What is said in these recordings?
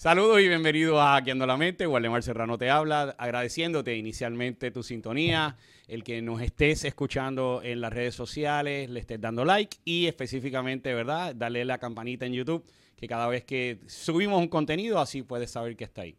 Saludos y bienvenidos a Hackeando la Mente. Waldemar Serrano te habla, agradeciéndote inicialmente tu sintonía, el que nos estés escuchando en las redes sociales, le estés dando like y específicamente, ¿verdad? Darle la campanita en YouTube, que cada vez que subimos un contenido, así puedes saber que está ahí.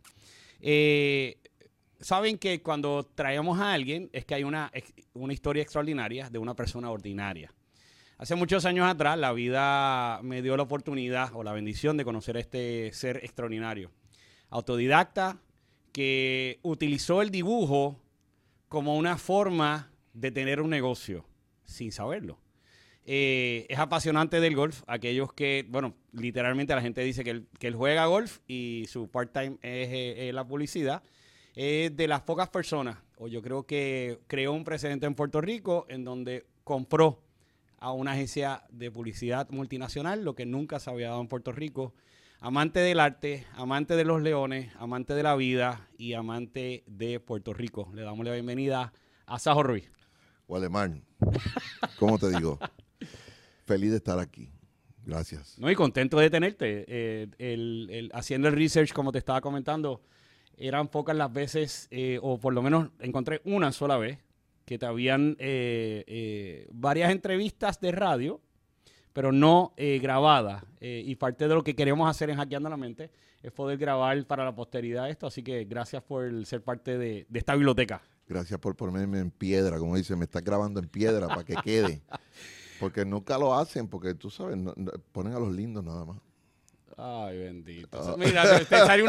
Saben que cuando traemos a alguien es que hay una historia extraordinaria de una persona ordinaria. Hace muchos años atrás, la vida me dio la oportunidad o la bendición de conocer a este ser extraordinario. Autodidacta que utilizó el dibujo como una forma de tener un negocio, sin saberlo. Es apasionante del golf. Aquellos que, bueno, literalmente la gente dice que él juega golf y su part-time es la publicidad. Es de las pocas personas, o yo creo que creó un precedente en Puerto Rico en donde compró a una agencia de publicidad multinacional, lo que nunca se había dado en Puerto Rico. Amante del arte, amante de los leones, amante de la vida y amante de Puerto Rico. Le damos la bienvenida a Sajo Ruiz. Waldemar, ¿cómo te digo? Feliz de estar aquí. Gracias. No, y contento de tenerte. Haciendo el research, como te estaba comentando, eran pocas las veces, o por lo menos encontré una sola vez, que te habían varias entrevistas de radio, pero no grabadas. Y parte de lo que queremos hacer en Hackeando la Mente es poder grabar para la posteridad esto. Así que gracias por ser parte de esta biblioteca. Gracias por ponerme en piedra, como dice, me estás grabando en piedra para que quede. Porque nunca lo hacen, porque tú sabes, ponen a los lindos nada más. Ay, bendito. Mira, te salió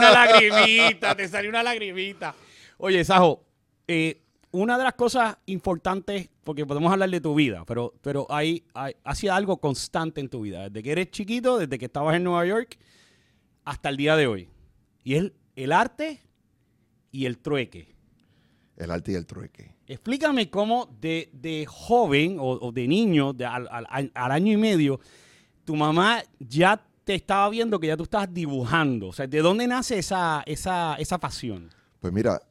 una lagrimita, Oye, Sajo, una de las cosas importantes, porque podemos hablar de tu vida, pero ha sido algo constante en tu vida, desde que eres chiquito, desde que estabas en Nueva York, hasta el día de hoy. Y es el arte y el trueque. El arte y el trueque. Explícame cómo de joven o de niño, al año y medio, tu mamá ya te estaba viendo que ya tú estabas dibujando. O sea, ¿de dónde nace esa pasión? Pues mira,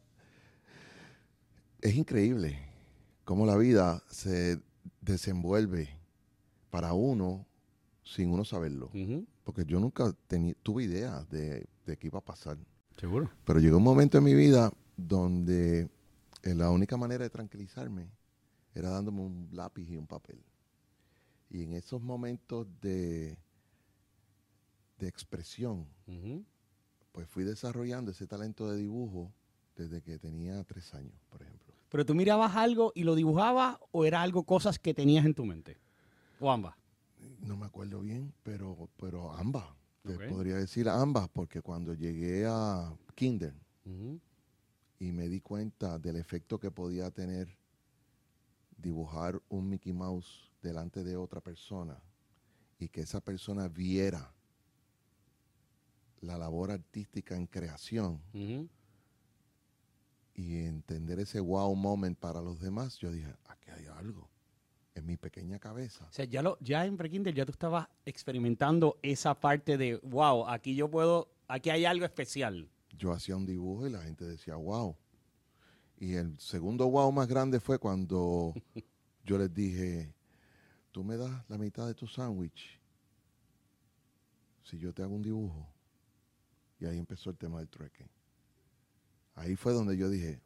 es increíble cómo la vida se desenvuelve para uno sin uno saberlo. Uh-huh. Porque yo nunca tuve idea de qué iba a pasar. Seguro. Pero llegó un momento en mi vida donde la única manera de tranquilizarme era dándome un lápiz y un papel. Y en esos momentos de expresión, Uh-huh. pues fui desarrollando ese talento de dibujo desde que tenía 3 años, por ejemplo. ¿Pero tú mirabas algo y lo dibujabas o era algo, cosas que tenías en tu mente? ¿O ambas? No me acuerdo bien, pero ambas. Okay. Te podría decir ambas, porque cuando llegué a Kinder Uh-huh. y me di cuenta del efecto que podía tener dibujar un Mickey Mouse delante de otra persona y que esa persona viera la labor artística en creación, Uh-huh. y entender ese wow moment para los demás, yo dije, aquí hay algo en mi pequeña cabeza. O sea, ya en Prekinder ya tú estabas experimentando esa parte de, wow, aquí hay algo especial. Yo hacía un dibujo y la gente decía, wow. Y el segundo wow más grande fue cuando yo les dije, tú me das la mitad de tu sándwich si yo te hago un dibujo. Y ahí empezó el tema del trueque. Ahí fue donde yo dije,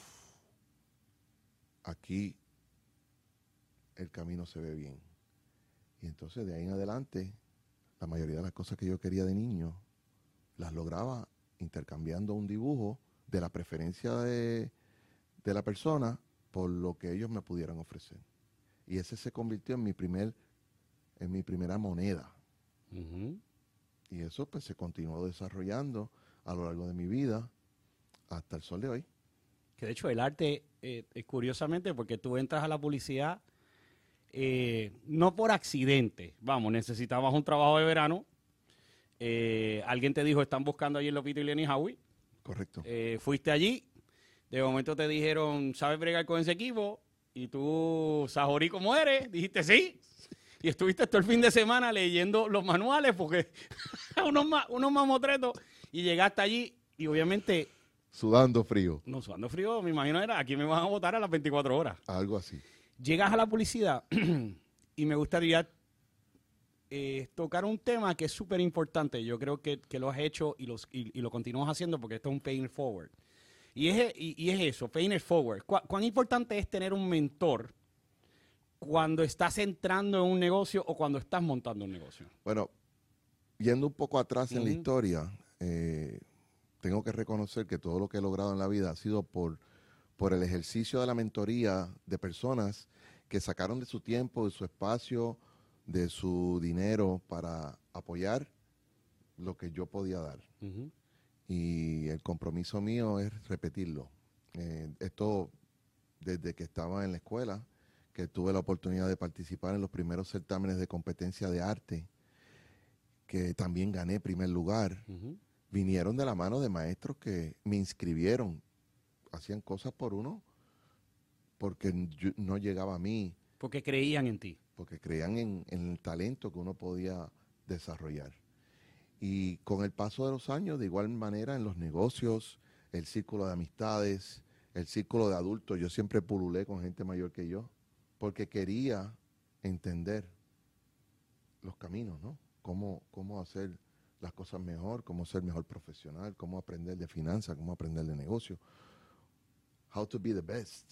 aquí el camino se ve bien. Y entonces de ahí en adelante, la mayoría de las cosas que yo quería de niño, las lograba intercambiando un dibujo de la preferencia de la persona por lo que ellos me pudieran ofrecer. Y ese se convirtió en mi primera moneda. Uh-huh. Y eso pues se continuó desarrollando a lo largo de mi vida hasta el sol de hoy. Que de hecho el arte, curiosamente, porque tú entras a la publicidad no por accidente. Vamos, necesitabas un trabajo de verano. Alguien te dijo, están buscando allí en Lopito y Lenny Howie. Correcto. Fuiste allí. De momento te dijeron, ¿sabes bregar con ese equipo? Y tú, sajorí como eres, dijiste sí. Y estuviste todo el fin de semana leyendo los manuales porque unos mamotretos. Y llegaste allí y obviamente... Sudando frío. No, sudando frío, me imagino era, aquí me van a votar a las 24 horas. Algo así. Llegas a la publicidad y me gustaría tocar un tema que es súper importante. Yo creo que lo has hecho y lo continúas haciendo porque esto es un paying it forward. Y es eso, paying it forward. ¿Cuán importante es tener un mentor cuando estás entrando en un negocio o cuando estás montando un negocio? Bueno, yendo un poco atrás en la historia, tengo que reconocer que todo lo que he logrado en la vida ha sido por el ejercicio de la mentoría de personas que sacaron de su tiempo, de su espacio, de su dinero para apoyar lo que yo podía dar. Y el compromiso mío es repetirlo. Esto desde que estaba en la escuela, que tuve la oportunidad de participar en los primeros certámenes de competencia de arte, que también gané primer lugar, vinieron de la mano de maestros que me inscribieron, hacían cosas por uno, porque no llegaba a mí. Porque creían en ti. Porque creían en el talento que uno podía desarrollar. Y con el paso de los años, de igual manera en los negocios, el círculo de amistades, el círculo de adultos, yo siempre pululé con gente mayor que yo, porque quería entender los caminos, ¿no? Cómo hacer las cosas mejor, cómo ser mejor profesional, cómo aprender de finanzas, cómo aprender de negocio. How to be the best.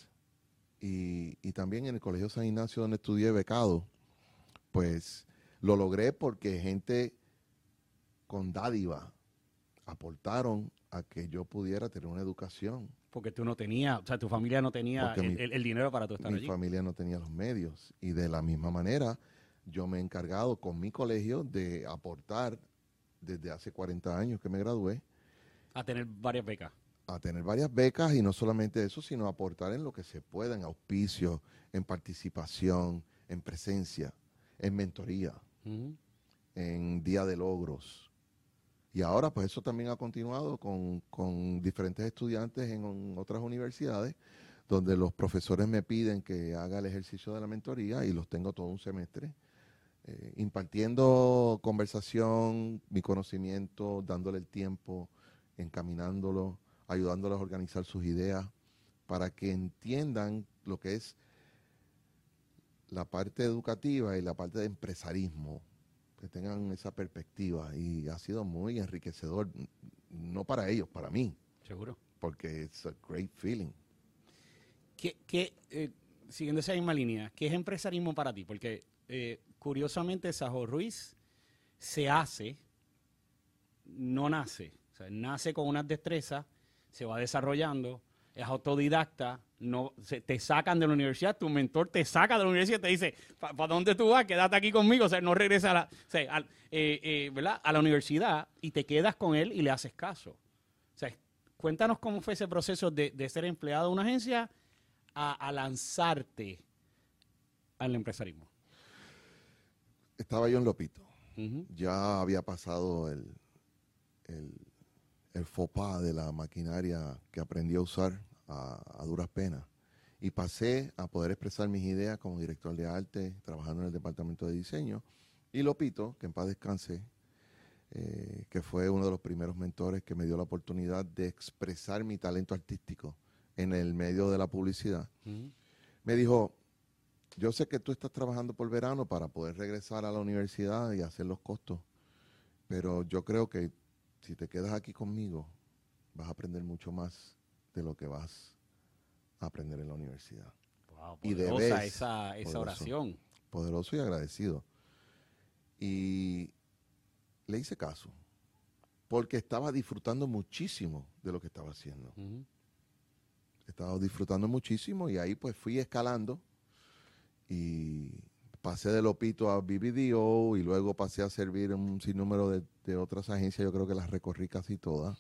Y también en el Colegio San Ignacio, donde estudié becado, pues lo logré porque gente con dádiva aportaron a que yo pudiera tener una educación. Porque tú no tenías, o sea, tu familia no tenía el dinero para tú estar allí. Mi familia no tenía los medios. Y de la misma manera, yo me he encargado con mi colegio de aportar desde hace 40 años que me gradué. A tener varias becas. A tener varias becas y no solamente eso, sino aportar en lo que se pueda, en auspicio, en participación, en presencia, en mentoría, en día de logros. Y ahora pues eso también ha continuado con diferentes estudiantes en otras universidades, donde los profesores me piden que haga el ejercicio de la mentoría y los tengo todo un semestre, impartiendo conversación, mi conocimiento, dándole el tiempo, encaminándolo, ayudándolos a organizar sus ideas para que entiendan lo que es la parte educativa y la parte de empresarismo, que tengan esa perspectiva. Y ha sido muy enriquecedor, no para ellos, para mí. Seguro. Porque it's a great feeling. Siguiendo esa misma línea, ¿qué es empresarismo para ti? Porque curiosamente Sajo Ruiz se hace, no nace. O sea, nace con unas destrezas, se va desarrollando, es autodidacta, te sacan de la universidad, tu mentor te saca de la universidad y te dice, ¿para dónde tú vas? Quédate aquí conmigo, o sea, no regresa ¿verdad? A la universidad y te quedas con él y le haces caso. O sea, cuéntanos cómo fue ese proceso de ser empleado de una agencia a lanzarte al empresarismo. Estaba yo en Lopito. Ya había pasado el faux pas de la maquinaria que aprendí a usar a duras penas. Y pasé a poder expresar mis ideas como director de arte, trabajando en el departamento de diseño. Y Lopito, que en paz descanse, que fue uno de los primeros mentores que me dio la oportunidad de expresar mi talento artístico en el medio de la publicidad, me dijo, yo sé que tú estás trabajando por verano para poder regresar a la universidad y hacer los costos, pero yo creo que si te quedas aquí conmigo, vas a aprender mucho más de lo que vas a aprender en la universidad. Wow, poderosa esa oración. Poderoso y agradecido. Y le hice caso, porque estaba disfrutando muchísimo de lo que estaba haciendo. Estaba disfrutando muchísimo y ahí pues fui escalando y pasé de Lopito a BBDO y luego pasé a servir en un sinnúmero de otras agencias. Yo creo que las recorrí casi todas.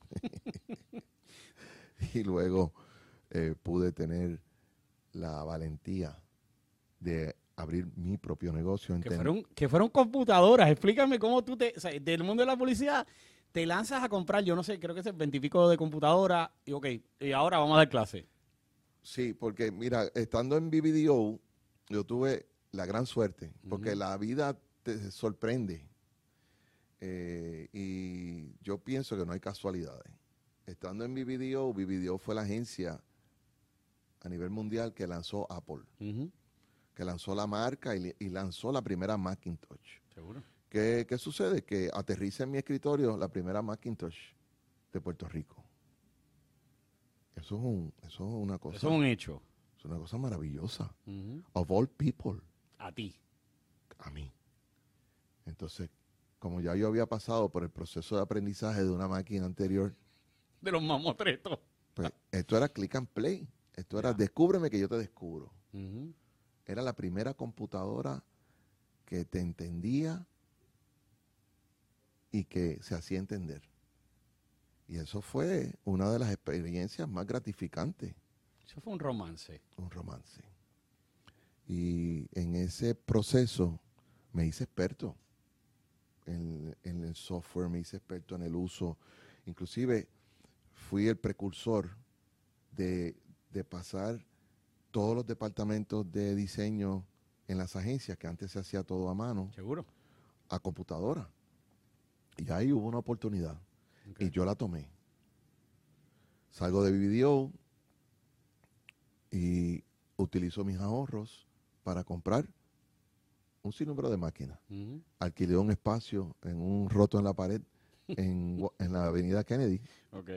Y luego pude tener la valentía de abrir mi propio negocio. Que fueron computadoras. Explícame cómo tú del mundo de la publicidad te lanzas a comprar, yo no sé, creo que es el 20 y pico de computadora y y ahora vamos a dar clase. Sí, porque mira, estando en BBDO, yo tuve la gran suerte, porque la vida te sorprende. Y yo pienso que no hay casualidades. Estando en BBDO fue la agencia a nivel mundial que lanzó Apple, que lanzó la marca y lanzó la primera Macintosh. Seguro. ¿Qué sucede? Que aterriza en mi escritorio la primera Macintosh de Puerto Rico. Eso es una cosa. Eso es un hecho. Es una cosa maravillosa. Ujú. Of all people. A ti. A mí. Entonces, como ya yo había pasado por el proceso de aprendizaje de una máquina anterior, De los mamotretos. pues esto era click and play. Esto era Ya. descúbreme que yo te descubro. Ujú. Era la primera computadora que te entendía y que se hacía entender. Y eso fue una de las experiencias más gratificantes, Eso fue un romance. un romance. Y en ese proceso me hice experto en el software, me hice experto en el uso. Inclusive fui el precursor de pasar todos los departamentos de diseño en las agencias, que antes se hacía todo a mano, Seguro. a computadora. Y ahí hubo una oportunidad. Ok. Y yo la tomé. Salgo de BBDO y utilizo mis ahorros para comprar un sinnúmero de máquinas. Ujú. Alquilé un espacio en un roto en la pared en la avenida Kennedy Ok.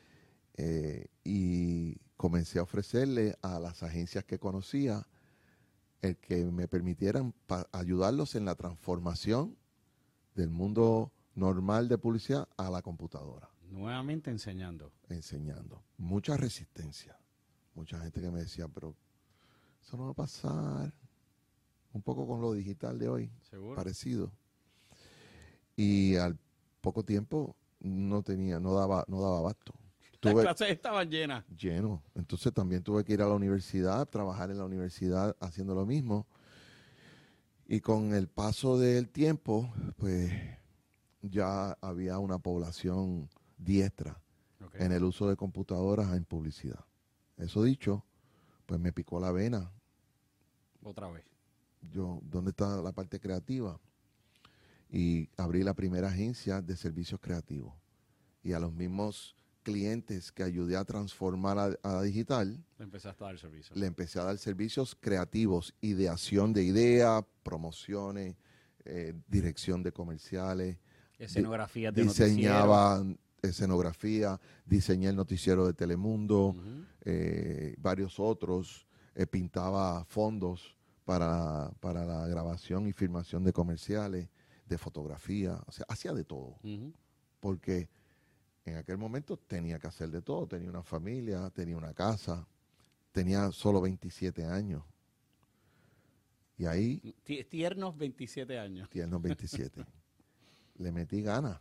y comencé a ofrecerle a las agencias que conocía el que me permitieran ayudarlos en la transformación del mundo normal de publicidad a la computadora. Nuevamente enseñando. Enseñando. Mucha resistencia. Mucha gente que me decía, pero eso no va a pasar. Un poco con lo digital de hoy, Seguro. parecido. Y al poco tiempo no daba abasto. Las Tuve clases estaban llenas. lleno. Entonces también tuve que ir a la universidad, trabajar en la universidad haciendo lo mismo. Y con el paso del tiempo, pues ya había una población diestra Ok. en el uso de computadoras en publicidad. Eso dicho, pues me picó la vena. Otra vez. ¿Dónde está la parte creativa? Y abrí la primera agencia de servicios creativos. Y a los mismos clientes que ayudé a transformar a digital, Le empezaste a dar servicio. le empecé a dar servicios creativos, ideación de ideas, promociones, dirección de comerciales. Escenografías de noticiero. Diseñaba escenografía, diseñé el noticiero de Telemundo, Ujú. varios otros, pintaba fondos para la grabación y filmación de comerciales, de fotografía, o sea, hacía de todo, Ujú. porque en aquel momento tenía que hacer de todo, tenía una familia, tenía una casa, tenía solo 27 años, y ahí, Tiernos 27 años. tiene los 27, le metí ganas,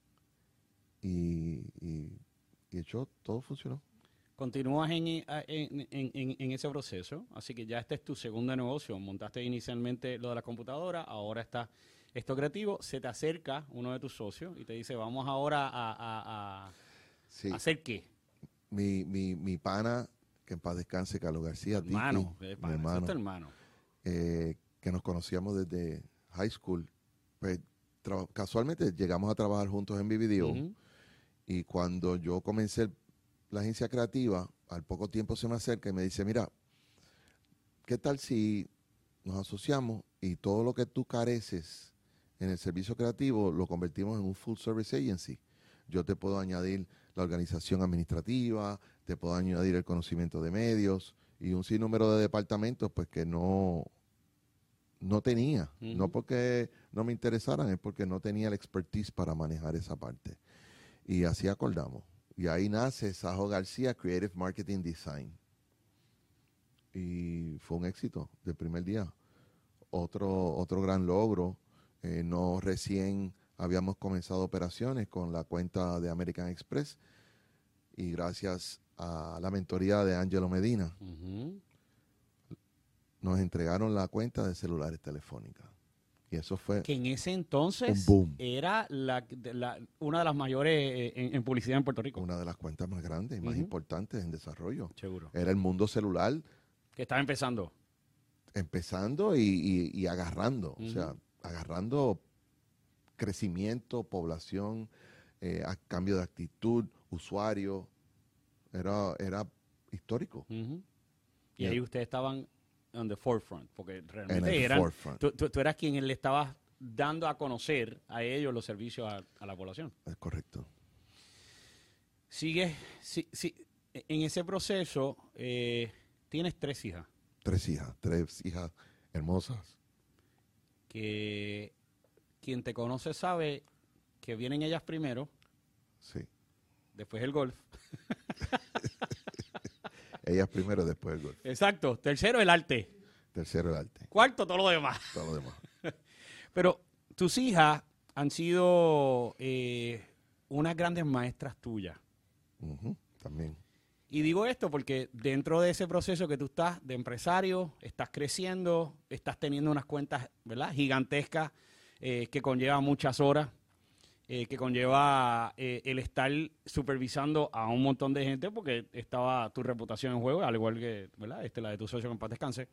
y hecho, todo funcionó. Continúas en ese proceso, así que ya este es tu segundo negocio. Montaste inicialmente lo de la computadora, ahora está esto creativo. Se te acerca uno de tus socios y te dice, vamos ahora a Sí. ¿hacer qué? Mi pana, que en paz descanse, Carlos García, Tiki, Hermano, mi eso es tu hermano, hermano. que nos conocíamos desde high school, pues casualmente llegamos a trabajar juntos en BBDO. Ujú. Y cuando yo comencé la agencia creativa, al poco tiempo se me acerca y me dice, mira, ¿qué tal si nos asociamos y todo lo que tú careces en el servicio creativo lo convertimos en un full service agency? Yo te puedo añadir la organización administrativa, te puedo añadir el conocimiento de medios y un sinnúmero de departamentos pues que no tenía. Ujú. No porque no me interesaran, es porque no tenía el expertise para manejar esa parte. Y así acordamos. Y ahí nace Sajo García Creative Marketing Design. Y fue un éxito del primer día. Otro gran logro. No recién habíamos comenzado operaciones con la cuenta de American Express. Y gracias a la mentoría de Angelo Medina, Ujú. nos entregaron la cuenta de celulares telefónicas. Y eso fue Que en ese entonces un boom. era una de las mayores en publicidad en Puerto Rico. Una de las cuentas más grandes y más Ujú. importantes en desarrollo. Seguro. Era el mundo celular Que estaba empezando. empezando y agarrando. O sea, Ujú. agarrando crecimiento, población, a cambio de actitud, usuario. Era histórico. Ujú. Y Y ahí ustedes estaban on the forefront, porque en realmente el eran, forefront. tú eras quien le estabas dando a conocer a ellos los servicios a la población. Es correcto. Sigues, en ese proceso, tienes 3 hijas. 3 hijas hermosas. Que quien te conoce sabe que vienen ellas primero, Sí. después el golf. Ellas primero, después el golf. Exacto. Tercero, el arte. Tercero, el arte. Cuarto, todo lo demás. Todo lo demás. Pero tus hijas han sido unas grandes maestras tuyas. Ujú, también. Y digo esto porque dentro de ese proceso que tú estás de empresario, estás creciendo, estás teniendo unas cuentas, ¿verdad?, gigantescas, que conlleva muchas horas, que conlleva el estar supervisando a un montón de gente porque estaba tu reputación en juego, al igual que, ¿verdad?, la de tu socio, que en paz descanse.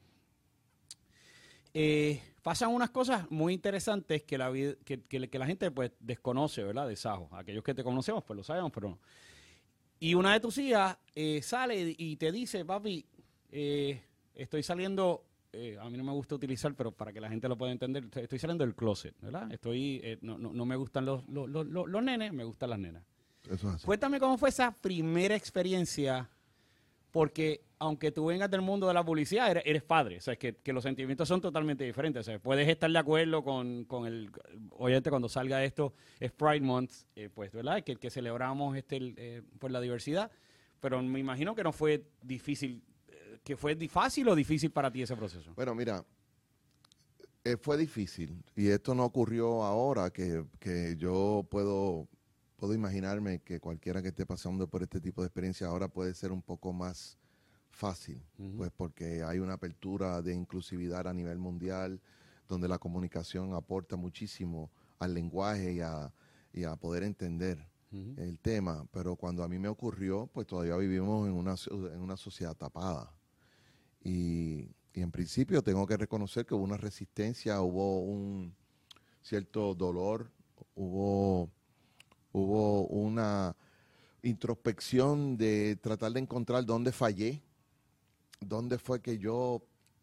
Pasan unas cosas muy interesantes que la gente pues desconoce, ¿verdad?, de Sajo. Aquellos que te conocemos pues lo sabemos, pero no. Y una de tus hijas sale y te dice, papi, estoy saliendo, a mí no me gusta utilizar, pero para que la gente lo pueda entender, estoy saliendo del closet, ¿verdad? No me gustan los nenes, me gustan las nenas. Eso es así. Cuéntame cómo fue esa primera experiencia, porque aunque tú vengas del mundo de la publicidad, eres padre, o sea, que los sentimientos son totalmente diferentes. O sea, puedes estar de acuerdo con obviamente cuando salga esto, es Pride Month, pues, ¿verdad? Que celebramos pues la diversidad, pero me imagino que no fue difícil, que fue fácil o difícil para ti ese proceso. Bueno, mira, fue difícil y esto no ocurrió ahora, que yo puedo imaginarme que cualquiera que esté pasando por este tipo de experiencia ahora puede ser un poco más fácil, pues porque hay una apertura de inclusividad a nivel mundial, donde la comunicación aporta muchísimo al lenguaje y a poder entender el tema. Pero cuando a mí me ocurrió, pues todavía vivimos en una sociedad tapada. Y en principio tengo que reconocer que hubo una resistencia, hubo un cierto dolor, hubo una introspección de tratar de encontrar dónde fallé, dónde fue que yo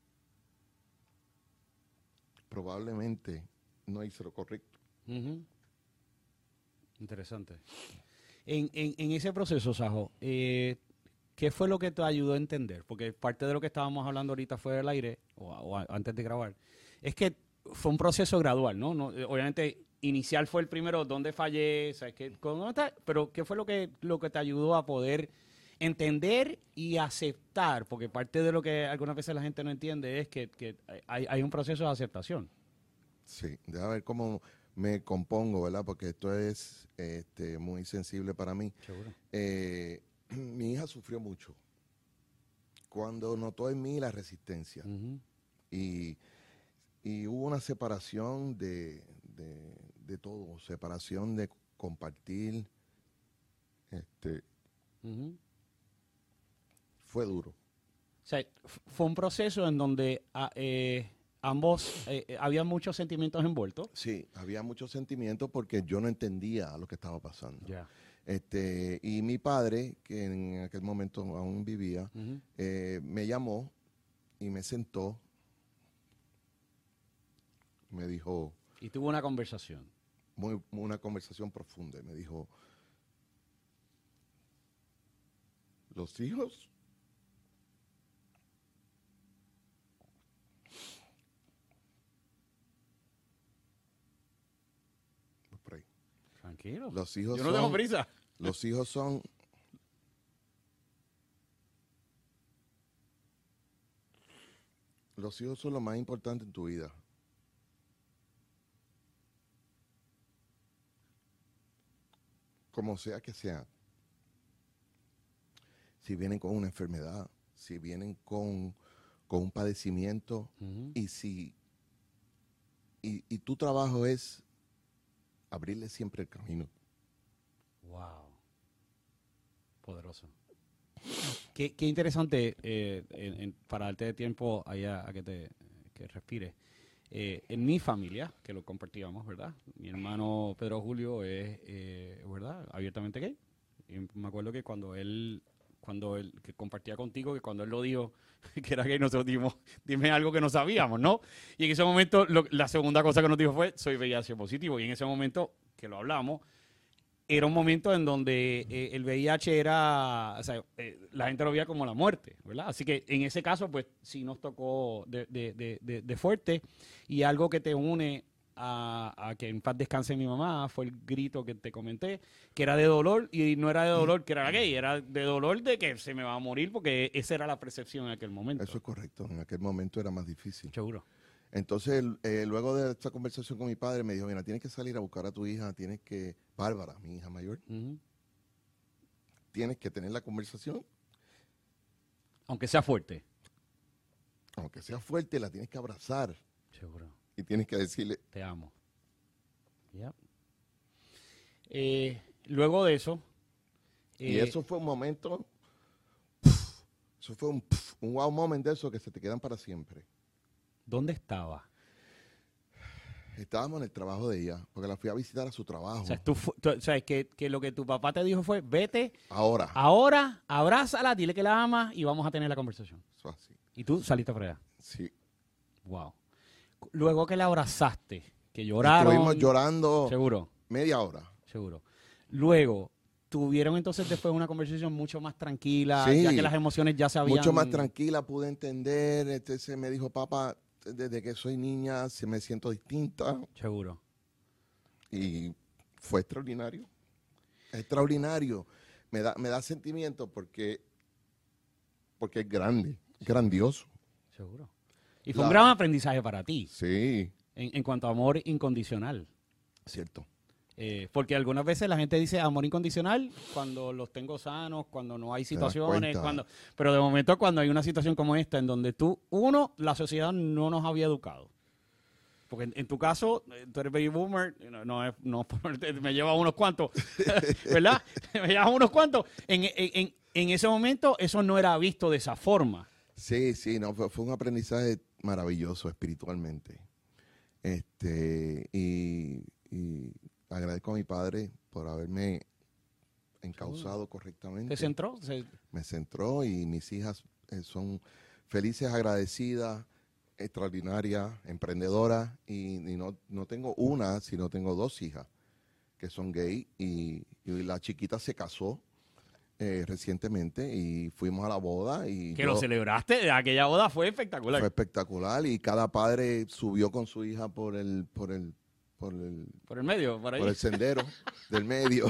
probablemente no hice lo correcto. Interesante. En ese proceso, Sajo, ¿qué fue lo que te ayudó a entender? Porque parte de lo que estábamos hablando ahorita fuera del aire, o antes de grabar, es que fue un proceso gradual, ¿no? Obviamente, inicial fue el primero, ¿dónde fallé? ¿Sabes qué? Pero ¿qué fue lo que te ayudó a poder entender y aceptar? Porque parte de lo que algunas veces la gente no entiende es que hay un proceso de aceptación. Sí, déjame ver cómo me compongo, ¿verdad? Porque esto es muy sensible para mí. Seguro. Mi hija sufrió mucho cuando notó en mí la resistencia. Y hubo una separación de todo, separación de compartir. Fue duro. O sea, fue un proceso en donde ambos, había muchos sentimientos envueltos. Sí, había muchos sentimientos porque yo no entendía lo que estaba pasando. Ya. Y mi padre, que en aquel momento aún vivía, me llamó y me sentó, me dijo... Y tuvo una conversación. Una conversación profunda. Y me dijo, los hijos por ahí. Tranquilo. Los hijos Yo no tengo prisa. Los hijos son lo más importante en tu vida. Como sea que sea. Si vienen con una enfermedad, si vienen con un padecimiento, y tu trabajo es abrirle siempre el camino. Wow. Poderoso. Qué interesante, para darte tiempo allá a que respire. En mi familia, que lo compartíamos, ¿verdad? Mi hermano Pedro Julio es, ¿verdad?, abiertamente gay. Y me acuerdo que cuando cuando él que compartía contigo, que cuando él lo dijo que era gay, nosotros dijimos, dime algo que no sabíamos, ¿no? Y en ese momento la segunda cosa que nos dijo fue, soy VIH positivo. Y en ese momento que lo hablamos, era un momento en donde el VIH era, o sea, la gente lo veía como la muerte, ¿verdad? Así que en ese caso, pues sí nos tocó de fuerte. Y algo que te une a que en paz descanse mi mamá fue el grito que te comenté, que era de dolor, y no era de dolor que era gay, era de dolor de que se me va a morir, porque esa era la percepción en aquel momento. Eso es correcto. En aquel momento era más difícil. Seguro. Entonces, luego de esta conversación con mi padre, me dijo, mira, tienes que salir a buscar a tu hija, Bárbara, mi hija mayor, tienes que tener la conversación. Aunque sea fuerte. Aunque sea fuerte, la tienes que abrazar. Seguro. Y tienes que decirle, te amo. Yep. Luego de eso. Y eso fue un momento, eso fue un wow moment de eso que se te quedan para siempre. ¿Dónde estaba? Estábamos en el trabajo de ella, porque la fui a visitar a su trabajo. O sea, o sea, que lo que tu papá te dijo fue, vete. Ahora, abrázala, dile que la amas y vamos a tener la conversación. Eso así. Y tú saliste a fregar. Sí. Wow. Luego que la abrazaste, que lloraron. Estuvimos llorando. Seguro. Media hora. Seguro. Luego, tuvieron entonces después una conversación mucho más tranquila, sí, ya que las emociones ya se habían... Mucho más tranquila, pude entender. Se me dijo, papá, desde que soy niña me siento distinta. Seguro. Y fue extraordinario. Extraordinario. Me da sentimiento porque es grande, grandioso. Seguro. Y fue un gran aprendizaje para ti. Sí. En cuanto a amor incondicional. Cierto. Porque algunas veces la gente dice amor incondicional cuando los tengo sanos, cuando no hay situaciones, pero de momento cuando hay una situación como esta en donde la sociedad no nos había educado. Porque en tu caso, tú eres baby boomer, me lleva unos cuantos, ¿verdad? Me lleva unos cuantos. En ese momento eso no era visto de esa forma. Sí, no, fue un aprendizaje maravilloso espiritualmente. Y agradezco a mi padre por haberme encauzado correctamente. ¿Te centró? Me centró y mis hijas son felices, agradecidas, extraordinarias, emprendedoras. Y no tengo una, sino tengo 2 hijas que son gay. Y la chiquita se casó recientemente y fuimos a la boda. Lo celebraste, aquella boda fue espectacular. Fue espectacular y cada padre subió con su hija por el medio, por ahí. Por el sendero del medio.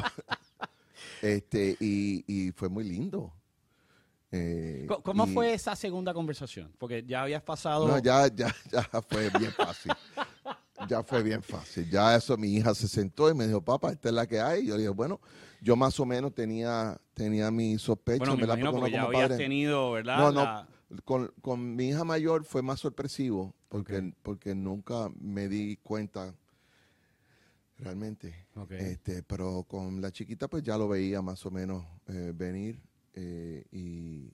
Y fue muy lindo. ¿Cómo fue esa segunda conversación? Porque ya habías pasado... No, ya fue bien fácil. Ya fue bien fácil. Ya eso, mi hija se sentó y me dijo, papá, esta es la que hay. Y yo le dije, bueno, yo más o menos tenía mi sospecha. Bueno, me imagino porque ya habías tenido, ¿verdad? No, con mi hija mayor fue más sorpresivo porque nunca me di cuenta realmente. Okay. Pero con la chiquita pues ya lo veía más o menos venir y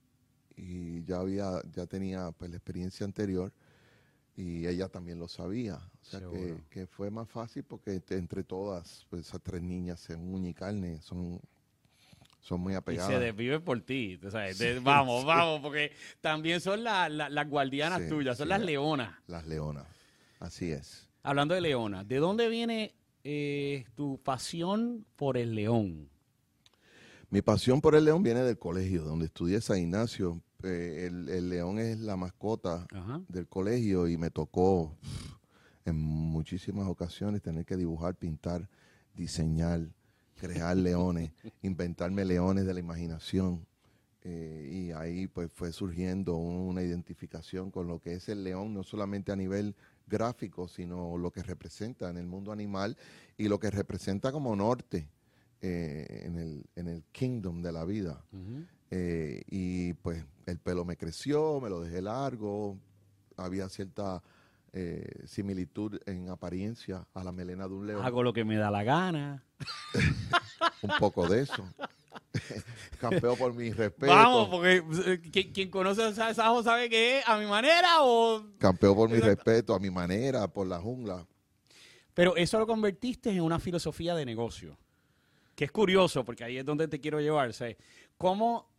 ya tenía pues la experiencia anterior y ella también lo sabía. O sea que fue más fácil porque entre todas, pues esas 3 niñas son uña y carne, son muy apegadas. Y se desvive por ti. O sea, vamos, porque también son las guardianas tuyas, son las leonas. Las leonas, así es. Hablando de leonas, ¿de dónde viene tu pasión por el león? Mi pasión por el león viene del colegio, donde estudié San Ignacio. El león es la mascota del colegio y me tocó en muchísimas ocasiones tener que dibujar, pintar, diseñar, crear leones, inventarme leones de la imaginación. Y ahí pues fue surgiendo una identificación con lo que es el león, no solamente a nivel gráfico, sino lo que representa en el mundo animal y lo que representa como norte en el kingdom de la vida. Y pues el pelo me creció, me lo dejé largo, había cierta similitud en apariencia a la melena de un león. Hago lo que me da la gana. Un poco de eso. Campeo por mi respeto. Vamos, porque quien conoce a Sajo sabe que es a mi manera o... Campeo por mi respeto, a mi manera, por la jungla. Pero eso lo convertiste en una filosofía de negocio. Que es curioso, porque ahí es donde te quiero llevar. ¿Sabes? ¿Cómo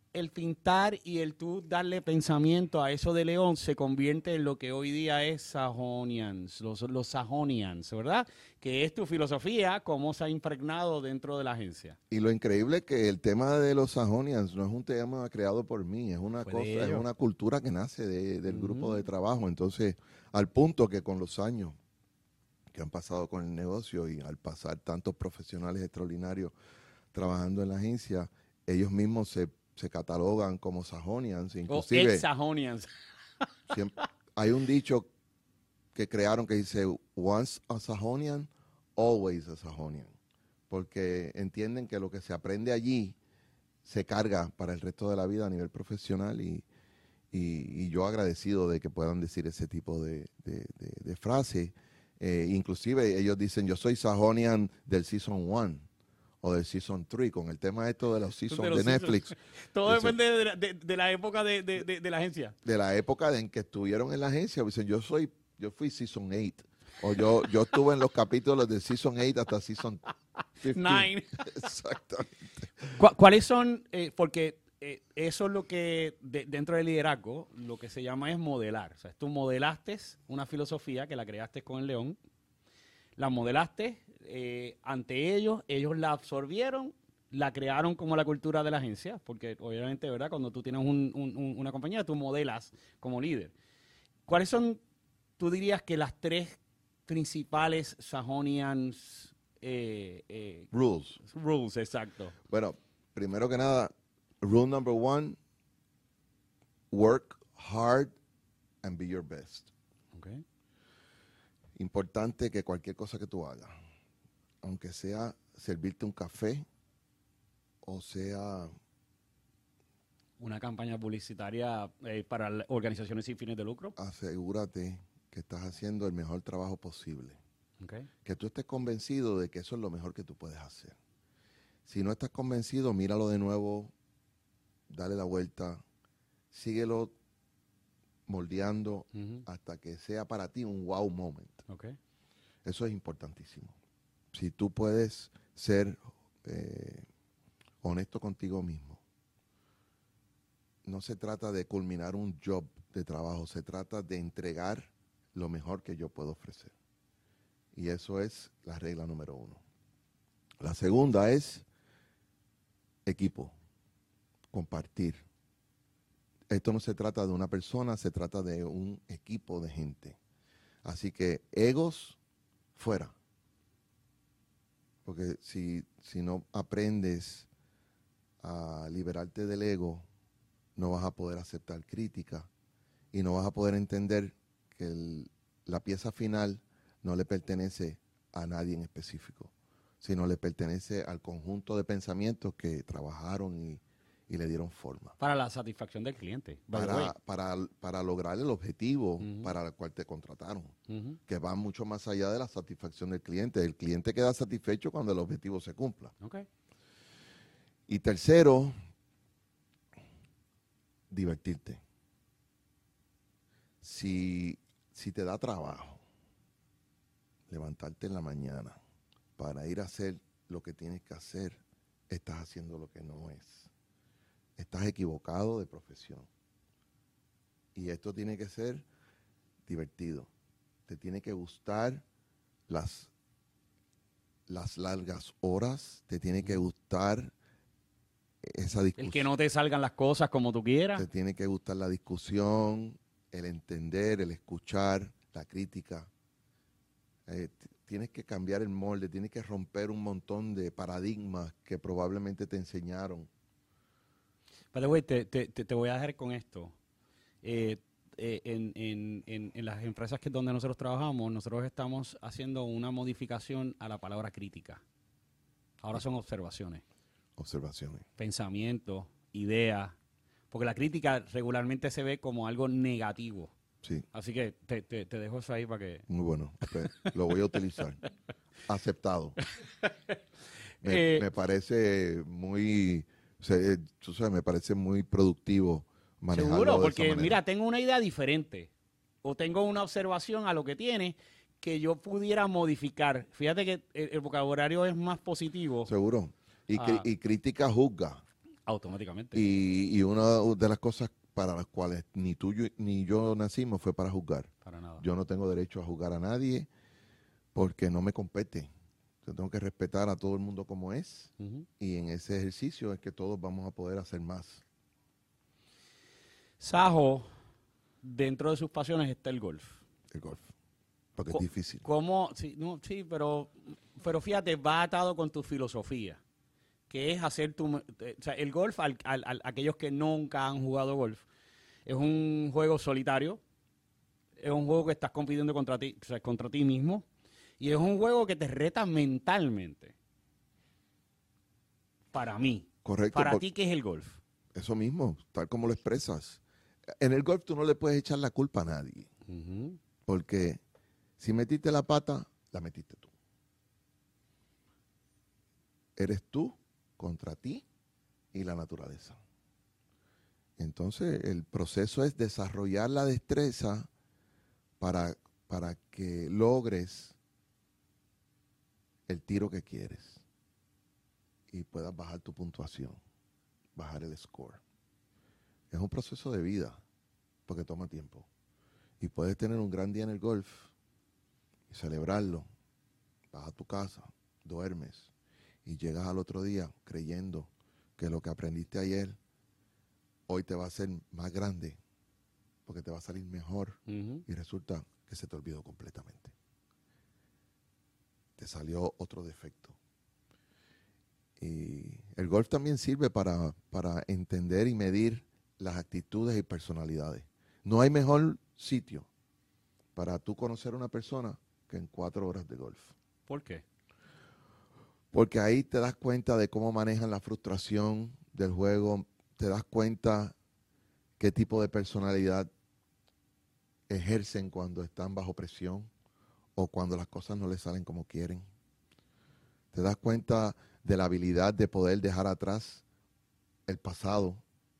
el pintar y el tú darle pensamiento a eso de León se convierte en lo que hoy día es Sajonians, los Sajonians, ¿verdad? Que es tu filosofía, cómo se ha impregnado dentro de la agencia. Y lo increíble es que el tema de los Sajonians no es un tema creado por mí, es una Fue de cosa, es ellos. una cultura que nace del grupo Ujú. de trabajo. Entonces, al punto que con los años que han pasado con el negocio y al pasar tantos profesionales extraordinarios trabajando en la agencia, ellos mismos se catalogan como Sajonians. O Inclusive, ex-Sajonians. siempre, hay un dicho que crearon que dice, once a Sajonian, always a Sajonian. Porque entienden que lo que se aprende allí se carga para el resto de la vida a nivel profesional y yo agradecido de que puedan decir ese tipo de frase. Inclusive ellos dicen, yo soy Sajonian del Season 1 o del Season 3, con el tema esto de los Seasons de Netflix. Todo Eso, depende de la época de la agencia. de la época en que estuvieron en la agencia, dicen, yo fui Season 8. O yo estuve en los capítulos de Season 8 hasta Season 15. 9. Exactamente. ¿Cuáles son? Porque eso es lo que dentro del liderazgo, lo que se llama es modelar. O sea, tú modelaste una filosofía que la creaste con el León, la modelaste ante ellos la absorbieron, la crearon como la cultura de la agencia, porque obviamente, ¿verdad? Cuando tú tienes una compañía, tú modelas como líder. ¿Cuáles son, tú dirías que las tres principales Sajonians rules, exacto? Bueno, primero que nada, rule number 1, work hard and be your best. Okay. Importante que cualquier cosa que tú hagas, aunque sea servirte un café o sea Una campaña publicitaria para organizaciones sin fines de lucro. asegúrate que estás haciendo el mejor trabajo posible. Okay. Que tú estés convencido de que eso es lo mejor que tú puedes hacer. Si no estás convencido, míralo de nuevo, dale la vuelta, síguelo moldeando hasta que sea para ti un wow moment. Okay. Eso es importantísimo. Si tú puedes ser honesto contigo mismo, no se trata de culminar un job de trabajo, se trata de entregar lo mejor que yo puedo ofrecer. Y eso es la regla número 1. La segunda es equipo, compartir. Esto no se trata de una persona, se trata de un equipo de gente. Así que egos fuera. Porque si no aprendes a liberarte del ego, no vas a poder aceptar crítica y no vas a poder entender que la pieza final no le pertenece a nadie en específico, sino le pertenece al conjunto de pensamientos que trabajaron y le dieron forma. Para la satisfacción del cliente. Para lograr el objetivo para el cual te contrataron, que va mucho más allá de la satisfacción del cliente. El cliente queda satisfecho cuando el objetivo se cumpla. Okay. Y tercero, divertirte. Si te da trabajo levantarte en la mañana para ir a hacer lo que tienes que hacer, estás haciendo lo que no es. Estás equivocado de profesión. Y esto tiene que ser divertido. Te tiene que gustar las largas horas, te tiene que gustar esa discusión. El que no te salgan las cosas como tú quieras. Te tiene que gustar la discusión, el entender, el escuchar, la crítica. Tienes que cambiar el molde, tienes que romper un montón de paradigmas que probablemente te enseñaron. By the way, te voy a dejar con esto. En las empresas donde nosotros trabajamos, nosotros estamos haciendo una modificación a la palabra crítica. Ahora son observaciones. Observaciones. Pensamientos, ideas. Porque la crítica regularmente se ve como algo negativo. Sí. Así que te dejo eso ahí para que... Muy bueno. Lo voy a utilizar. Aceptado. Me parece muy... tú sabes, me parece muy productivo manejarlo. Seguro, de porque esa manera. mira, tengo una idea diferente o tengo una observación a lo que tiene que yo pudiera modificar. Fíjate que el vocabulario es más positivo. Seguro. Y crítica juzga. Automáticamente. Y una de las cosas para las cuales ni tú ni yo nacimos fue para juzgar. Para nada. Yo no tengo derecho a juzgar a nadie porque no me compete. Yo tengo que respetar a todo el mundo como es, Ujú. y en ese ejercicio es que todos vamos a poder hacer más. Sajo, dentro de sus pasiones está el golf. El golf, porque es Co- difícil. ¿Cómo? Sí, no, sí, pero fíjate, va atado con tu filosofía, que es hacer o sea, el golf, aquellos que nunca han jugado golf, es un juego solitario, es un juego que estás compitiendo contra ti, o sea, contra ti mismo, y es un juego que te reta mentalmente. Para mí. Correcto. Para ti, ¿qué es el golf? Eso mismo, tal como lo expresas. En el golf tú no le puedes echar la culpa a nadie, Ujú. porque si metiste la pata, la metiste tú. Eres tú contra ti y la naturaleza. Entonces, el proceso es desarrollar la destreza para que logres el tiro que quieres y puedas bajar tu puntuación, bajar el score. Es un proceso de vida, porque toma tiempo. Y puedes tener un gran día en el golf y celebrarlo. Vas a tu casa, duermes y llegas al otro día creyendo que lo que aprendiste ayer hoy te va a hacer más grande, porque te va a salir mejor, Ujú. y resulta que se te olvidó completamente. Te salió otro defecto. Y el golf también sirve para entender y medir las actitudes y personalidades. No hay mejor sitio para tú conocer a una persona que en 4 horas de golf. ¿Por qué? Porque ahí te das cuenta de cómo manejan la frustración del juego, te das cuenta qué tipo de personalidad ejercen cuando están bajo presión o cuando las cosas no les salen como quieren. Te das cuenta de la habilidad de poder dejar atrás el pasado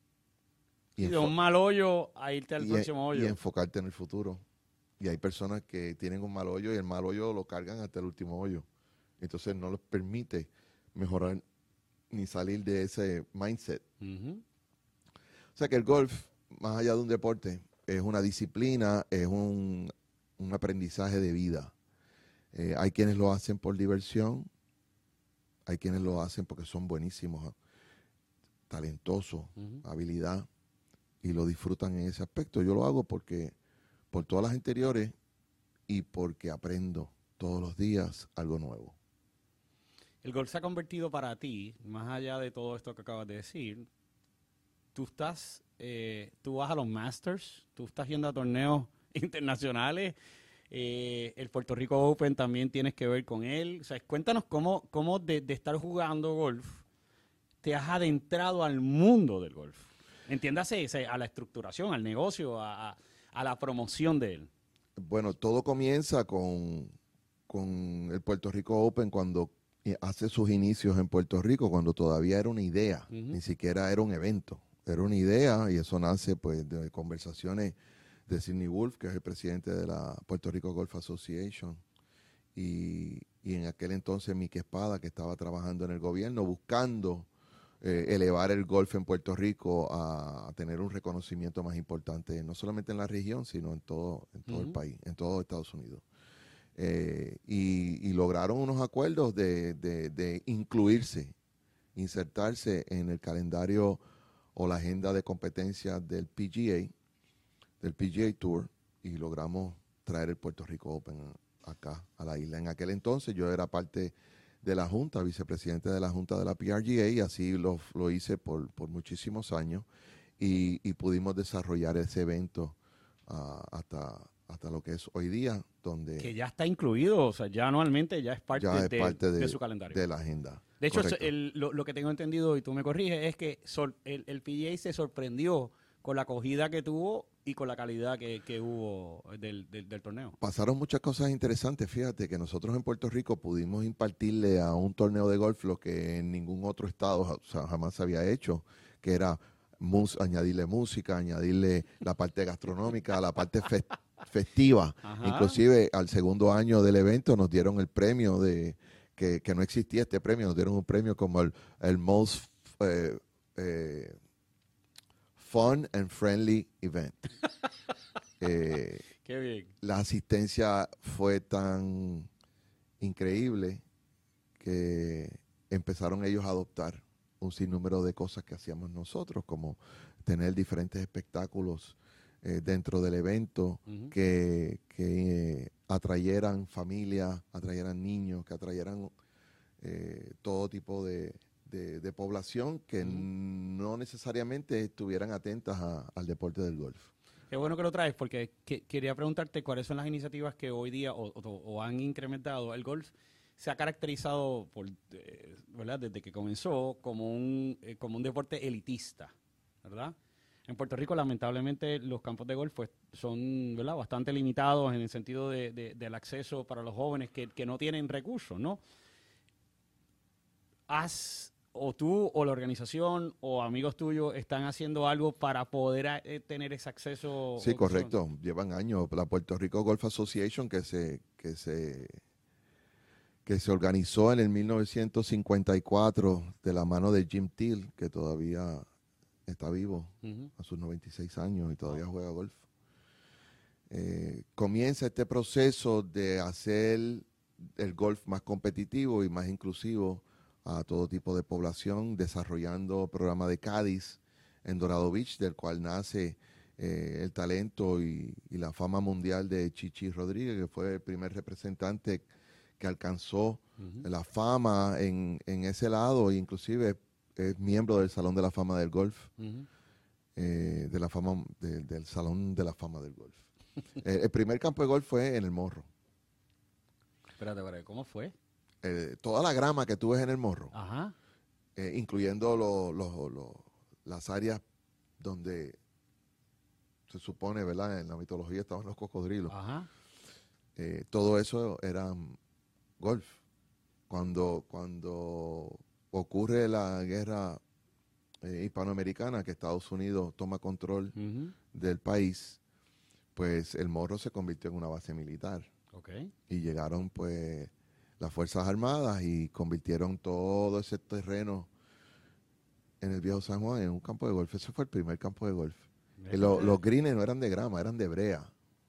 Y de un mal hoyo a irte al próximo y hoyo. enfocarte en el futuro. Y hay personas que tienen un mal hoyo y el mal hoyo lo cargan hasta el último hoyo. Entonces no les permite mejorar ni salir de ese mindset. Ujú. O sea que el golf, más allá de un deporte, es una disciplina, es un aprendizaje de vida. Hay quienes lo hacen por diversión, hay quienes lo hacen porque son buenísimos, talentosos, Ujú. habilidad, y lo disfrutan en ese aspecto. Yo lo hago porque por todas las anteriores y porque aprendo todos los días algo nuevo. El golf se ha convertido para ti, más allá de todo esto que acabas de decir, tú vas a los Masters, tú estás yendo a torneos internacionales, el Puerto Rico Open también tienes que ver con él. O sea, cuéntanos cómo de estar jugando golf te has adentrado al mundo del golf. Entiéndase a la estructuración, al negocio, a la promoción de él. Bueno, todo comienza con el Puerto Rico Open cuando hace sus inicios en Puerto Rico, cuando todavía era una idea, ni siquiera era un evento. Era una idea, y eso nace pues de conversaciones de Sidney Wolf, que es el presidente de la Puerto Rico Golf Association, y en aquel entonces Miki Espada, que estaba trabajando en el gobierno buscando elevar el golf en Puerto Rico a tener un reconocimiento más importante, no solamente en la región, sino en todo el país, en todo Estados Unidos. Y lograron unos acuerdos de incluirse, insertarse en el calendario o la agenda de competencias del PGA Tour, y logramos traer el Puerto Rico Open acá a la isla. En aquel entonces yo era parte de la Junta, vicepresidente de la Junta de la PRGA, y así lo hice por muchísimos años, y pudimos desarrollar ese evento hasta lo que es hoy día, donde Que ya está incluido, o sea, ya anualmente ya es parte, de su calendario. De la agenda. De hecho, Correcto. lo que tengo entendido, y tú me corriges, es que el PGA se sorprendió con la acogida que tuvo y con la calidad que hubo del torneo. Pasaron muchas cosas interesantes. Fíjate que nosotros en Puerto Rico pudimos impartirle a un torneo de golf lo que en ningún otro estado jamás se había hecho, que era añadirle música, añadirle la parte gastronómica, la parte festiva. Ajá. Inclusive al segundo año del evento nos dieron el premio que no existía este premio, nos dieron un premio como el most fun and friendly event. Qué bien. La asistencia fue tan increíble que empezaron ellos a adoptar un sinnúmero de cosas que hacíamos nosotros, como tener diferentes espectáculos dentro del evento que atrayeran familias, atrayeran niños, que atrayeran todo tipo de población que no necesariamente estuvieran atentas al deporte del golf. Qué bueno que lo traes, porque quería preguntarte cuáles son las iniciativas que hoy día o han incrementado. El golf se ha caracterizado por, ¿verdad? Desde que comenzó como un deporte elitista, ¿verdad? En Puerto Rico, lamentablemente, los campos de golf pues, son, ¿verdad?, bastante limitados en el sentido del acceso para los jóvenes que no tienen recursos, ¿no? O tú o la organización o amigos tuyos están haciendo algo para poder tener ese acceso. Sí, correcto. Llevan años. La Puerto Rico Golf Association que se organizó en el 1954 de la mano de Jim Thiel, que todavía está vivo a sus 96 años y todavía juega golf. Comienza este proceso de hacer el golf más competitivo y más inclusivo a todo tipo de población, desarrollando programa de Cádiz en Dorado Beach, del cual nace el talento y la fama mundial de Chichi Rodríguez, que fue el primer representante que alcanzó la fama en ese lado, e inclusive es miembro del Salón de la Fama del Golf, del Salón de la Fama del Golf. El primer campo de golf fue en el Morro. Espérate, ¿cómo fue? Toda la grama que tú ves en el Morro, Ajá. incluyendo las áreas donde se supone, ¿verdad?, en la mitología estaban los cocodrilos. Ajá. Todo eso era golf. Cuando ocurre la guerra hispanoamericana, que Estados Unidos toma control del país, pues el Morro se convirtió en una base militar. Okay. Y llegaron pues las Fuerzas Armadas y convirtieron todo ese terreno en el viejo San Juan en un campo de golf. Ese fue el primer campo de golf. Los greens no eran de grama, eran de brea.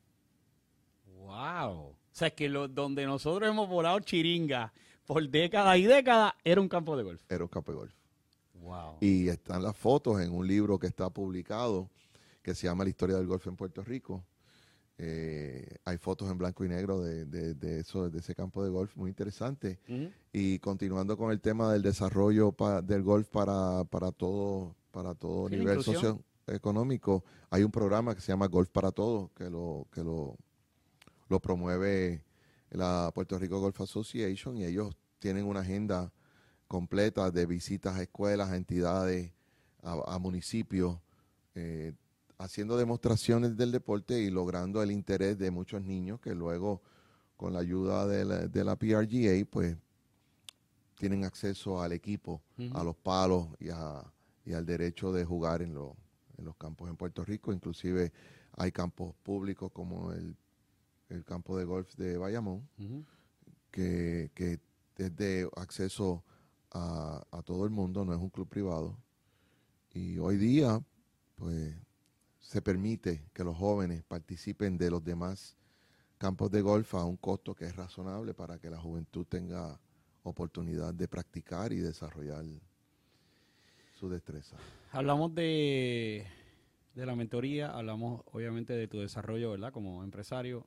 Wow. O sea, es que donde nosotros hemos volado chiringa por décadas y décadas, era un campo de golf. Era un campo de golf. Wow. Y están las fotos en un libro que está publicado que se llama La historia del golf en Puerto Rico. Hay fotos en blanco y negro de ese campo de golf, muy interesante. Y continuando con el tema del desarrollo del golf para todo nivel socioeconómico, hay un programa que se llama Golf para Todos, que lo promueve la Puerto Rico Golf Association, y ellos tienen una agenda completa de visitas a escuelas, a entidades, a municipios, haciendo demostraciones del deporte y logrando el interés de muchos niños que luego, con la ayuda de la PRGA, pues tienen acceso al equipo, a los palos y al derecho de jugar en los campos en Puerto Rico. Inclusive hay campos públicos como el campo de golf de Bayamón, que es de acceso a todo el mundo, no es un club privado. Y hoy día, pues, se permite que los jóvenes participen de los demás campos de golf a un costo que es razonable para que la juventud tenga oportunidad de practicar y desarrollar su destreza. Hablamos de la mentoría, hablamos obviamente de tu desarrollo, ¿verdad?, como empresario.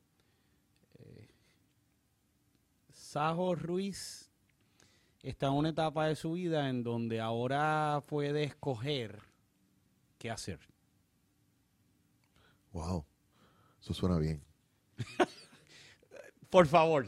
Sajo Ruiz está en una etapa de su vida en donde ahora puede escoger qué hacer. Wow, eso suena bien. Por favor.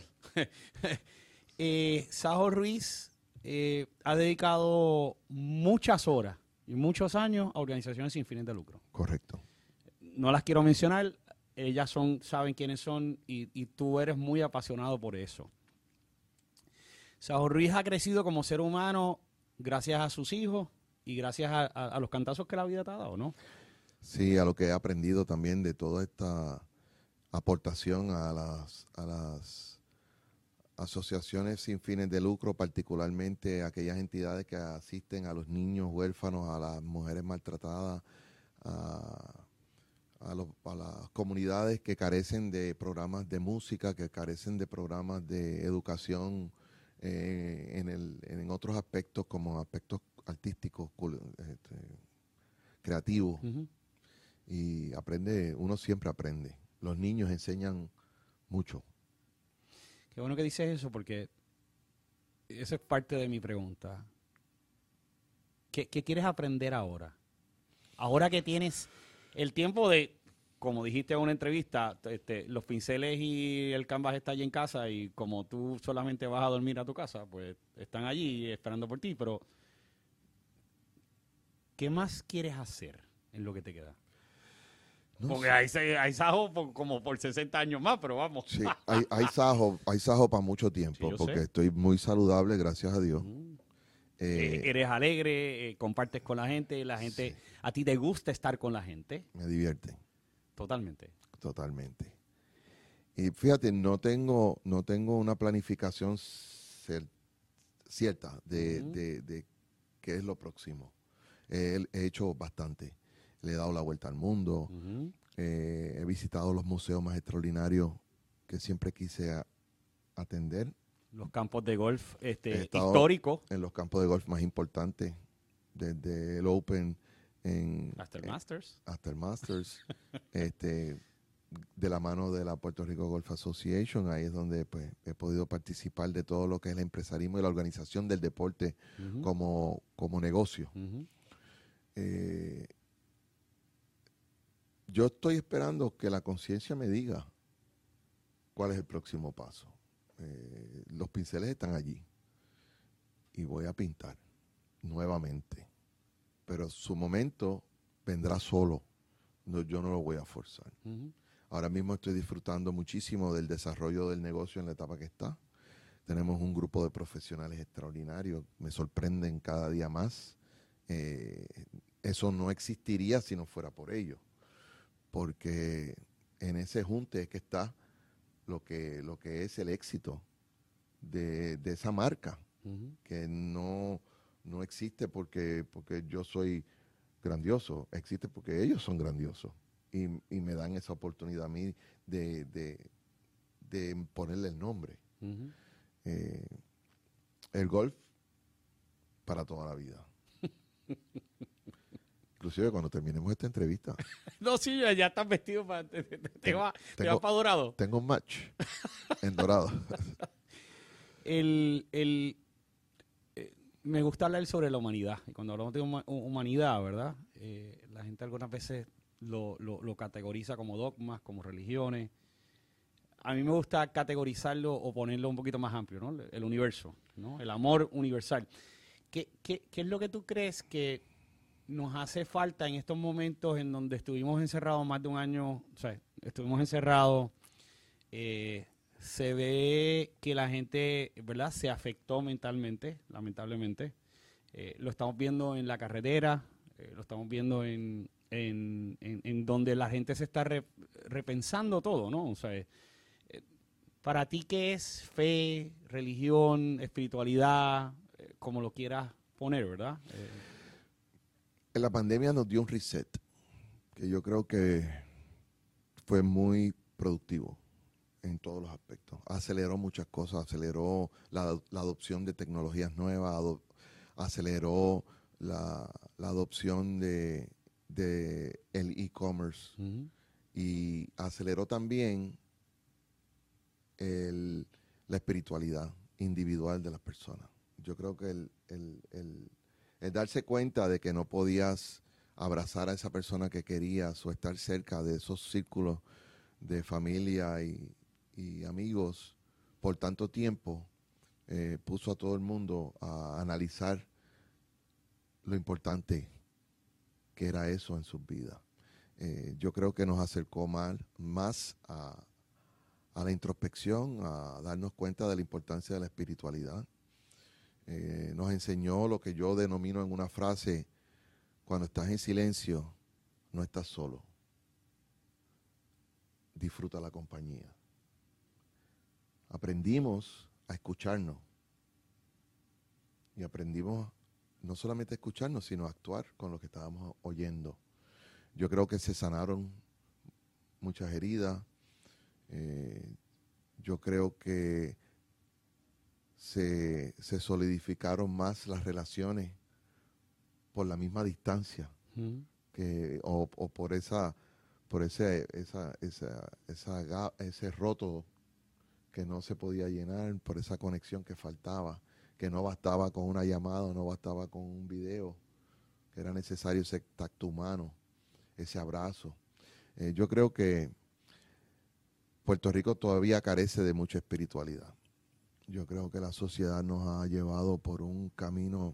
Sajo Ruiz ha dedicado muchas horas y muchos años a organizaciones sin fines de lucro. Correcto. No las quiero mencionar, ellas saben quiénes son y tú eres muy apasionado por eso. Sajo Ruiz ha crecido como ser humano gracias a sus hijos y gracias a los cantazos que la vida te ha dado, ¿no? Sí, a lo que he aprendido también de toda esta aportación a asociaciones sin fines de lucro, particularmente aquellas entidades que asisten a los niños huérfanos, a las mujeres maltratadas, a las comunidades que carecen de programas de música, que carecen de programas de educación en otros aspectos como aspectos artísticos, creativos. Ujú. Y uno siempre aprende. Los niños enseñan mucho. Qué bueno que dices eso porque eso es parte de mi pregunta. ¿Qué quieres aprender ahora? Ahora que tienes el tiempo de, como dijiste en una entrevista, los pinceles y el canvas está allí en casa y como tú solamente vas a dormir a tu casa, pues están allí esperando por ti, pero ¿qué más quieres hacer en lo que te queda? No Porque sé. hay sajo como por 60 años más, pero vamos. Sí, hay sajo para mucho tiempo, Sí, yo porque sé. estoy muy saludable, gracias a Dios. Mm. Eh, Eres alegre, compartes con la gente, sí, a ti te gusta estar con la gente, me divierte, totalmente. totalmente. Y fíjate, no tengo una planificación cierta Ujú, de qué es lo próximo. He hecho bastante. Le he dado la vuelta al mundo. ujú. He visitado los museos más extraordinarios que siempre quise atender. Los campos de golf He estado históricos, en los campos de golf más importantes, desde el Open hasta el Masters. hasta el Masters, este, de la mano de la Puerto Rico Golf Association. Ahí es donde pues, he podido participar de todo lo que es el empresarismo y la organización del deporte Ujú, como negocio. ujú. Eh, yo estoy esperando que la conciencia me diga cuál es el próximo paso. Los pinceles están allí y voy a pintar nuevamente, pero su momento vendrá solo. No, yo no lo voy a forzar. Ujú. Ahora mismo estoy disfrutando muchísimo del desarrollo del negocio en la etapa que está. Tenemos un grupo de profesionales extraordinarios, me sorprenden cada día más. Eh, Eso no existiría si no fuera por ellos, porque en ese junte es que está lo que es el éxito de esa marca, Ujú. que no existe porque yo soy grandioso, existe porque ellos son grandiosos y me dan esa oportunidad a mí de ponerle el nombre. Ujú. Eh, el golf para toda la vida. Inclusive cuando terminemos esta entrevista, No, sí, ya estás vestido para tengo, te vas tengo, para Dorado. tengo un match en dorado. El, el, Me gusta hablar sobre la humanidad. Y cuando hablamos de humanidad, ¿verdad? La gente algunas veces lo categoriza como dogmas, como religiones. A mí me gusta categorizarlo o ponerlo un poquito más amplio, ¿no? El universo, ¿no? El amor universal. ¿Qué es lo que tú crees que nos hace falta en estos momentos en donde estuvimos encerrados más de un año? O sea, estuvimos encerrados. Se ve que la gente, ¿verdad? Se afectó mentalmente, lamentablemente. Lo estamos viendo en la carretera, lo estamos viendo en donde la gente se está repensando todo, ¿no? O sea, para ti, ¿qué es fe, religión, espiritualidad, como lo quieras poner, ¿verdad? La pandemia nos dio un reset, que yo creo que fue muy productivo en todos los aspectos. Aceleró muchas cosas, aceleró la adopción de tecnologías nuevas, aceleró la adopción de el e-commerce Ujú, y aceleró también la espiritualidad individual de las personas. Yo creo que el darse cuenta de que no podías abrazar a esa persona que querías o estar cerca de esos círculos de familia y amigos por tanto tiempo, puso a todo el mundo a analizar lo importante que era eso en sus vidas. Yo creo que nos acercó más a la introspección, a darnos cuenta de la importancia de la espiritualidad. Nos enseñó lo que yo denomino en una frase: cuando estás en silencio, no estás solo. Disfruta la compañía. Aprendimos a escucharnos. Y aprendimos no solamente a escucharnos, sino a actuar con lo que estábamos oyendo. Yo creo que se sanaron muchas heridas. Yo creo que se solidificaron más las relaciones por la misma distancia o por ese roto que no se podía llenar, por esa conexión que faltaba, que no bastaba con una llamada, no bastaba con un video, que era necesario ese tacto humano, ese abrazo. Yo creo que Puerto Rico todavía carece de mucha espiritualidad. Yo creo que la sociedad nos ha llevado por un camino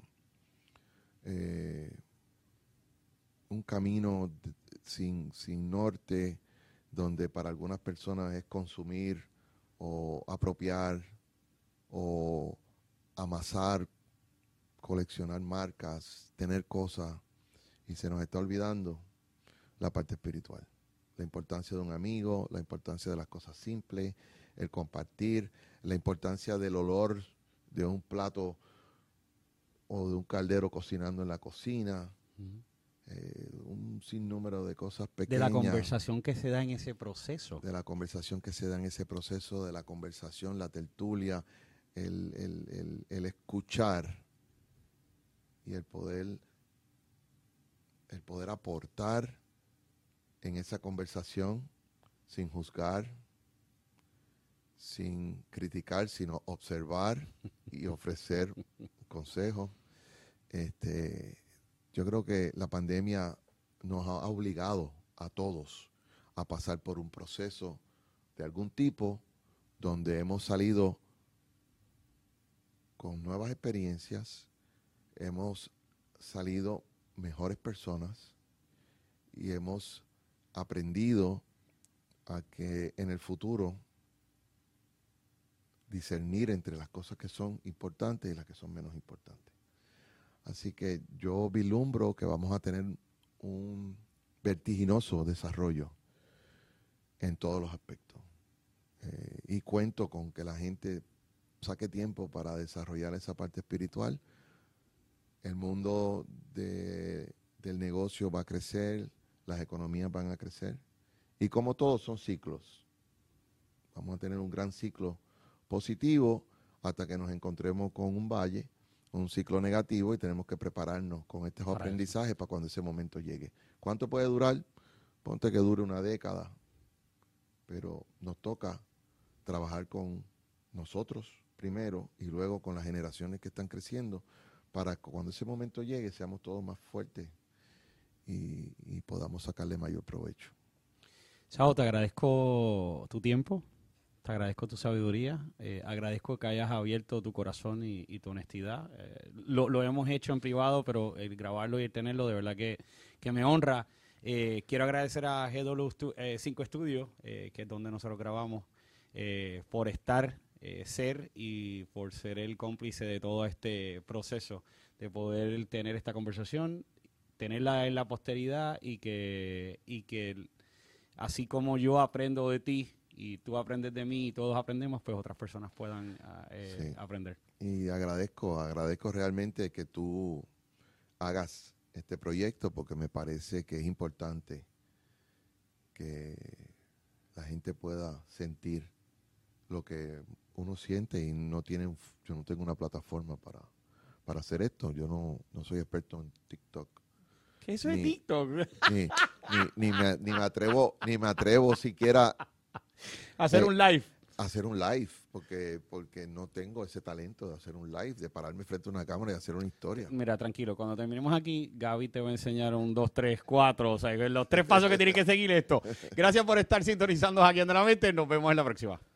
sin norte, donde para algunas personas es consumir o apropiar o amasar, coleccionar marcas, tener cosas, y se nos está olvidando la parte espiritual. La importancia de un amigo, la importancia de las cosas simples, el compartir, la importancia del olor de un plato o de un caldero cocinando en la cocina, un sinnúmero de cosas pequeñas. De la conversación que se da en ese proceso. De la conversación que se da en ese proceso, de la conversación, la tertulia, el escuchar y el poder aportar en esa conversación sin juzgar, sin criticar, sino observar y ofrecer consejos. Yo creo que la pandemia nos ha obligado a todos a pasar por un proceso de algún tipo donde hemos salido con nuevas experiencias, hemos salido mejores personas y hemos aprendido a que en el futuro discernir entre las cosas que son importantes y las que son menos importantes. Así que yo vislumbro que vamos a tener un vertiginoso desarrollo en todos los aspectos. Y cuento con que la gente saque tiempo para desarrollar esa parte espiritual. El mundo del negocio va a crecer, las economías van a crecer. Y como todos son ciclos, vamos a tener un gran ciclo positivo hasta que nos encontremos con un valle, un ciclo negativo, y tenemos que prepararnos con estos aprendizajes para cuando ese momento llegue. ¿Cuánto puede durar? Ponte que dure una década, pero nos toca trabajar con nosotros primero y luego con las generaciones que están creciendo para que cuando ese momento llegue seamos todos más fuertes y podamos sacarle mayor provecho. Chao, te agradezco tu tiempo, te agradezco tu sabiduría, agradezco que hayas abierto tu corazón y tu honestidad. Lo hemos hecho en privado, pero el grabarlo y el tenerlo de verdad que me honra. Quiero agradecer a GW5 Studio, que es donde nosotros grabamos, por ser y por ser el cómplice de todo este proceso, de poder tener esta conversación, tenerla en la posteridad y que así como yo aprendo de ti y tú aprendes de mí y todos aprendemos, pues otras personas puedan aprender. Y agradezco realmente que tú hagas este proyecto, porque me parece que es importante que la gente pueda sentir lo que uno siente y yo no tengo una plataforma para hacer esto. Yo no soy experto en TikTok. ¿Qué eso es TikTok? Ni me atrevo siquiera hacer un live. Hacer un live, porque no tengo ese talento de hacer un live, de pararme frente a una cámara y hacer una historia. Mira, tranquilo, cuando terminemos aquí, Gaby te va a enseñar 1, 2, 3, 4, o sea, los 3 pasos que tienes que seguir esto. Gracias por estar sintonizando Hackeando la Mente, nos vemos en la próxima.